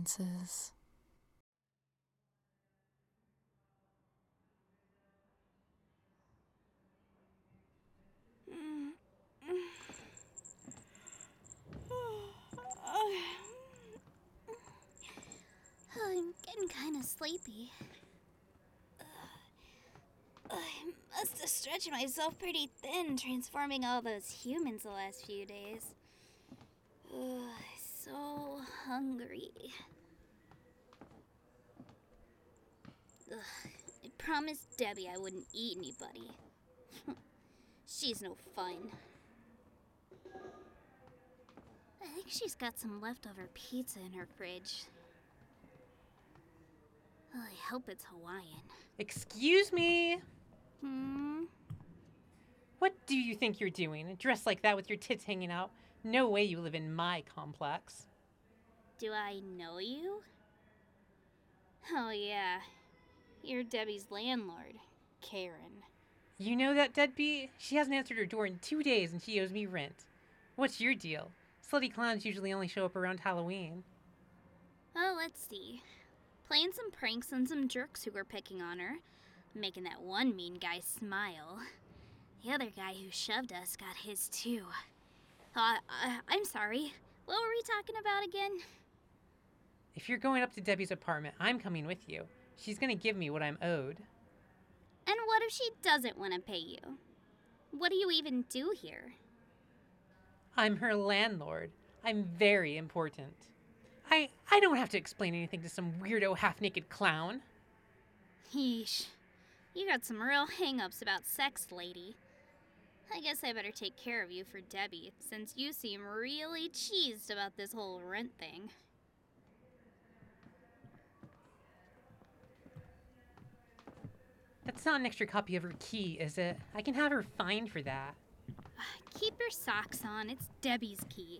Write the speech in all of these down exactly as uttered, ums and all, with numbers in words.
consequences. I'm getting kind of sleepy. I must have stretched myself pretty thin transforming all those humans the last few days. Ugh, so hungry. Ugh, I promised Debbie I wouldn't eat anybody. She's no fun. I think she's got some leftover pizza in her fridge. Oh, I hope it's Hawaiian. Excuse me? Hmm? What do you think you're doing? Dressed like that with your tits hanging out? No way you live in my complex. Do I know you? Oh, yeah. You're Debbie's landlord, Karen. You know that deadbeat? She hasn't answered her door in two days and she owes me rent. What's your deal? Slutty clowns usually only show up around Halloween. Oh, let's see. Playing some pranks on some jerks who were picking on her. Making that one mean guy smile. The other guy who shoved us got his too. Uh, uh, I'm sorry. What were we talking about again? If you're going up to Debbie's apartment, I'm coming with you. She's gonna give me what I'm owed. And what if she doesn't want to pay you? What do you even do here? I'm her landlord. I'm very important. I I don't have to explain anything to some weirdo half-naked clown. Yeesh. You got some real hang-ups about sex, lady. I guess I better take care of you for Debbie, since you seem really cheesed about this whole rent thing. That's not an extra copy of her key, is it? I can have her fined for that. Keep your socks on. It's Debbie's key.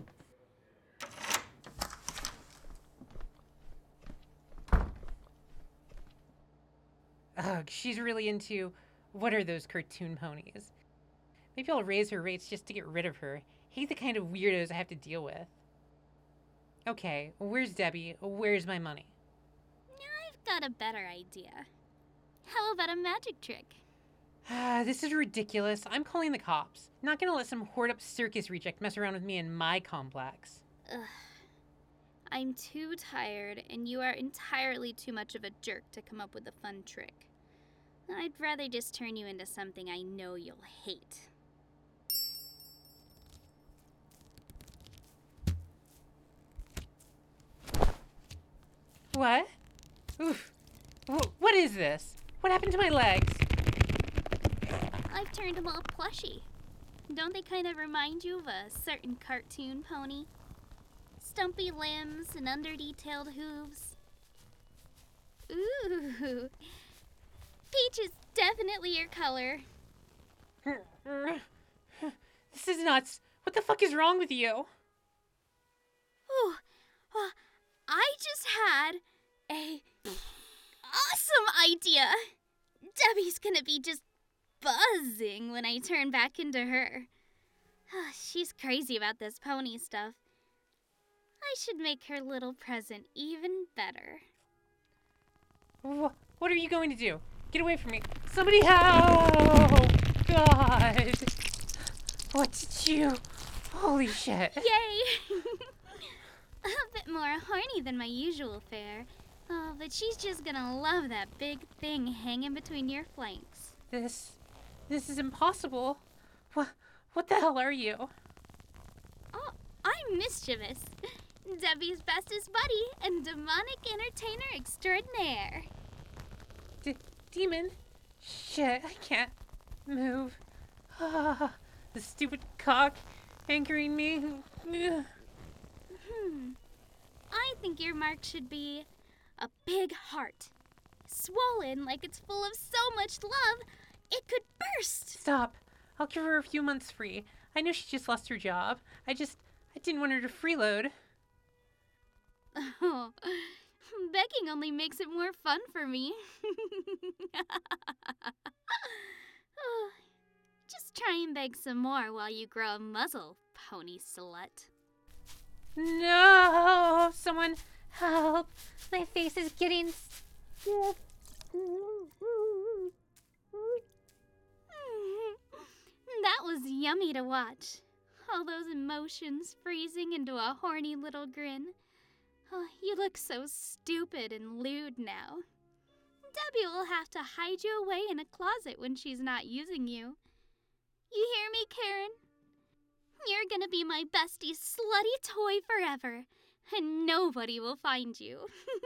Ugh, she's really into... What are those cartoon ponies? Maybe I'll raise her rates just to get rid of her. Hate the kind of weirdos I have to deal with. Okay, where's Debbie? Where's my money? I've got a better idea. How about a magic trick? Ah, this is ridiculous. I'm calling the cops. Not gonna let some hoard-up circus reject mess around with me in my complex. Ugh. I'm too tired, and you are entirely too much of a jerk to come up with a fun trick. I'd rather just turn you into something I know you'll hate. What? Oof. What is this? What happened to my legs? I've turned them all plushy. Don't they kind of remind you of a certain cartoon pony? Stumpy limbs and under-detailed hooves. Ooh. Peach is definitely your color. This is nuts. What the fuck is wrong with you? Oh, uh, I just had a awesome idea. Debbie's gonna be just buzzing when I turn back into her. She's crazy about this pony stuff. I should make her little present even better. Wh- What are you going to do? Get away from me. Somebody help! God! What did you... Holy shit. Yay! A bit more horny than my usual fare. Oh, but she's just gonna love that big thing hanging between your flanks. This... This is impossible. What... What the hell are you? Oh, I'm Mischievous. Debbie's bestest buddy and demonic entertainer extraordinaire. D- demon? Shit, I can't move. Ah, the stupid cock anchoring me. Ugh. Hmm. I think your mark should be a big heart. Swollen like it's full of so much love, it could burst. Stop. I'll give her a few months free. I know she just lost her job. I just... I didn't want her to freeload. Oh, begging only makes it more fun for me. Oh, just try and beg some more while you grow a muzzle, pony slut. No! Someone Help! My face is getting stiff. That was yummy to watch. All those emotions freezing into a horny little grin. Oh, you look so stupid and lewd now. Debbie will have to hide you away in a closet when she's not using you. You hear me, Karen? You're gonna be my bestie slutty toy forever, and nobody will find you.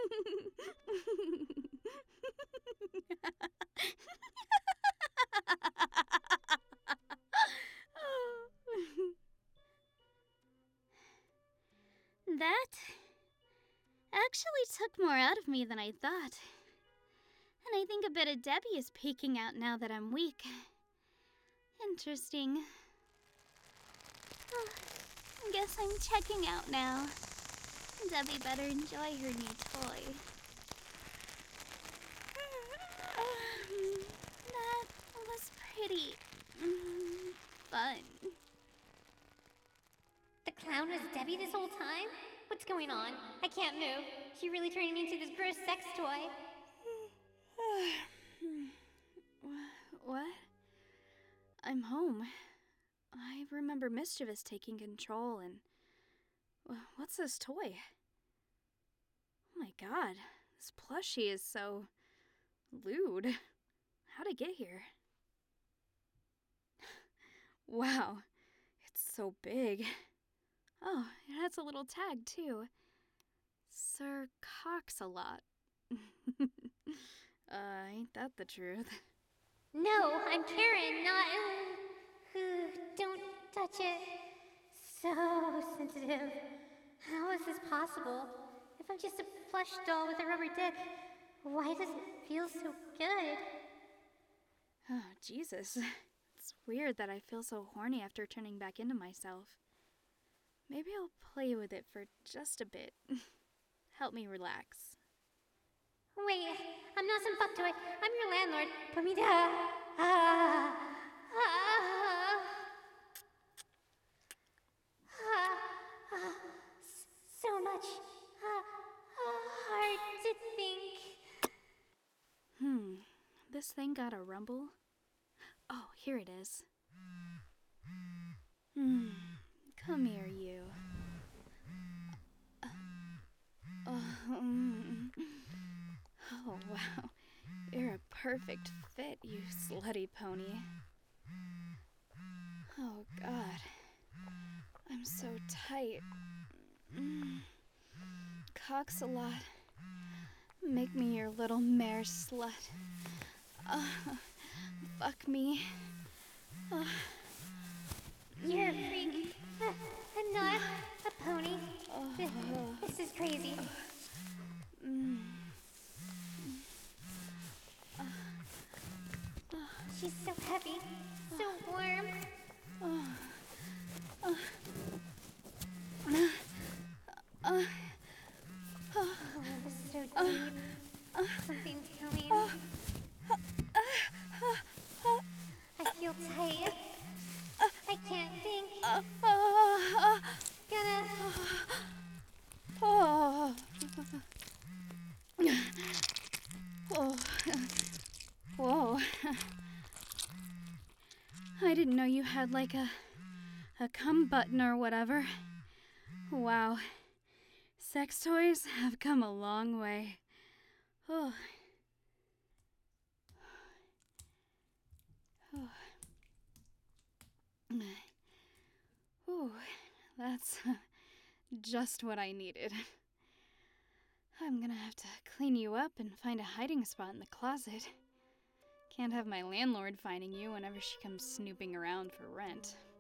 That actually took more out of me than I thought. And I think a bit of Debbie is peeking out now that I'm weak. Interesting. Oh, I guess I'm checking out now. Debbie better enjoy her new toy. That was pretty mm, fun. The clown was Debbie this whole time? What's going on? I can't move. She really turned me into this gross sex toy. What? I'm home. I remember Mischievous taking control and... What's this toy? Oh my god, this plushie is so... lewd. How'd it get here? Wow, it's so big. Oh, it has a little tag too. Sir Cox-a-lot. uh, ain't that the truth? No, I'm Karen, not... Uh, don't touch it. So sensitive. How is this possible? If I'm just a plush doll with a rubber dick, why does it feel so good? Oh, Jesus. It's weird that I feel so horny after turning back into myself. Maybe I'll play with it for just a bit. Help me relax. Wait, I'm not some fuck toy. I'm your landlord. Put me down. Ah, ah, ah, ah, so much. Ah, ah, hard to think. Hmm, this thing got a rumble? Oh, here it is. Hmm, come here, you. Uh, uh, um, oh, wow. You're a perfect fit, you slutty pony. Oh, God. I'm so tight. Mm. Cox-a-lot. Make me your little mare slut. Uh, fuck me. Uh, You're a freak. Uh, I'm not a pony. uh, This, this is crazy. mm. She's so heavy, so warm. Uh, uh, uh, Oh, this is so deep. Something's coming. I feel tight. I can't think. uh, uh, Gonna... oh. Oh. Whoa. I didn't know you had like a a cum button or whatever. Wow. Sex toys have come a long way. Oh. Oh. Ooh, that's just what I needed. I'm gonna have to clean you up and find a hiding spot in the closet. Can't have my landlord finding you whenever she comes snooping around for rent.